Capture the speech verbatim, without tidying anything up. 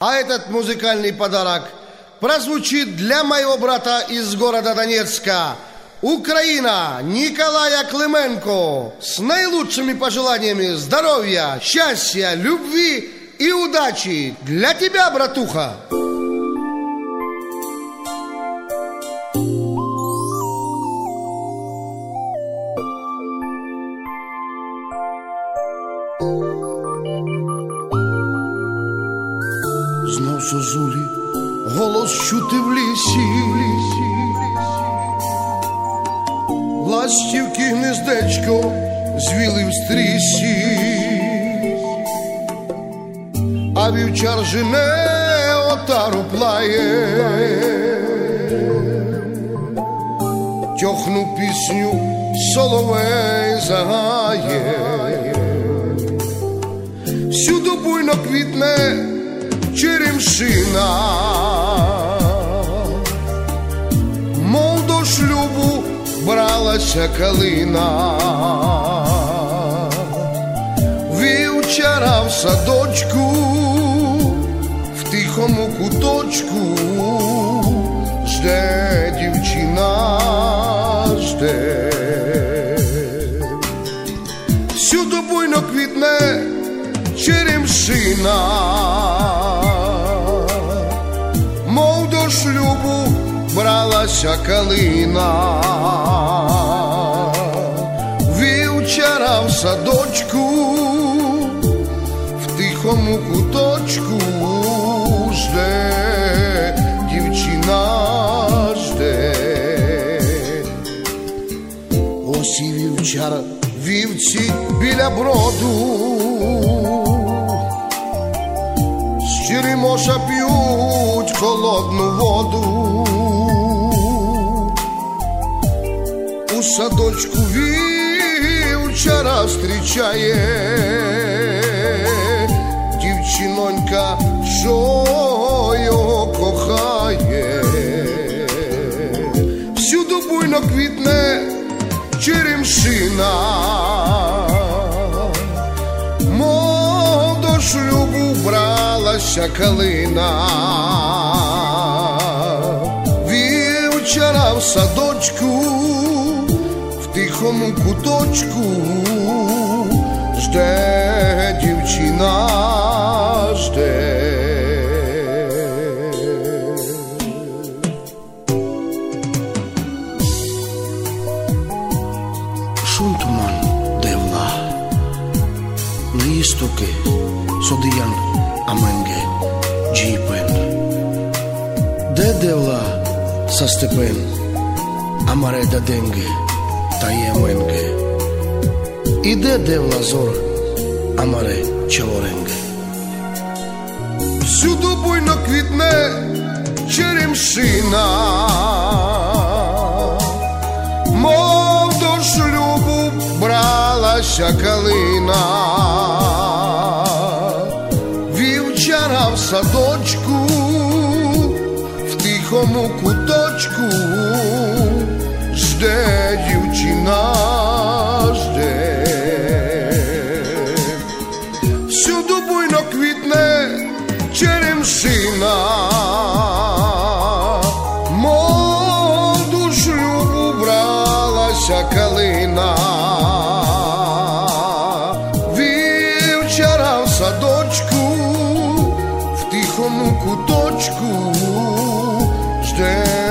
А этот музыкальный подарок прозвучит для моего брата из города Донецка, Украина, Николая Клименко, с наилучшими пожеланиями здоровья, счастья, любви и удачи для тебя, братуха! Знов зозулі голос чути в лісі, ластівки гнездечко звіли в стрісі, а вівчар жене отару плає, тьохну пісню соловей загає. Всюду буйно квітне черемшина, мов до шлюбу бралася калина. Вівчара в садочку, в тихому куточку, жде дівчина, жде. Всюду буйно квітне черемшина, мов до шлюбу бралася калина. Вівчара в садочку, в тихому куточку, жде дівчина, жде. Ось і вівчар вівці біля броду, з черемоша п'ють холодну воду. У садочку вівчара зустрічає дівчинонька, що його кохає. Всюду буйно квітне черемшина, мов до шлюбу бралася калина. Вівчара в садочку, в тихому куточку, жде дівчина, жде. Шум туман девла, листоки содиян аменге джіпен. Де девла са степен, амаре да денге та єменге. Іде девла зор, амаре чаворенге. Всюду буйно квітне черемшина, мов до шлюбу бралася калина. Вівчара в садочку, в тихому куточку, жде дівчина, жде. Всюду буйно квітне черемшина, мов до шлюбу бралася калина. Вівчара в садочку, в тихому куточку, жде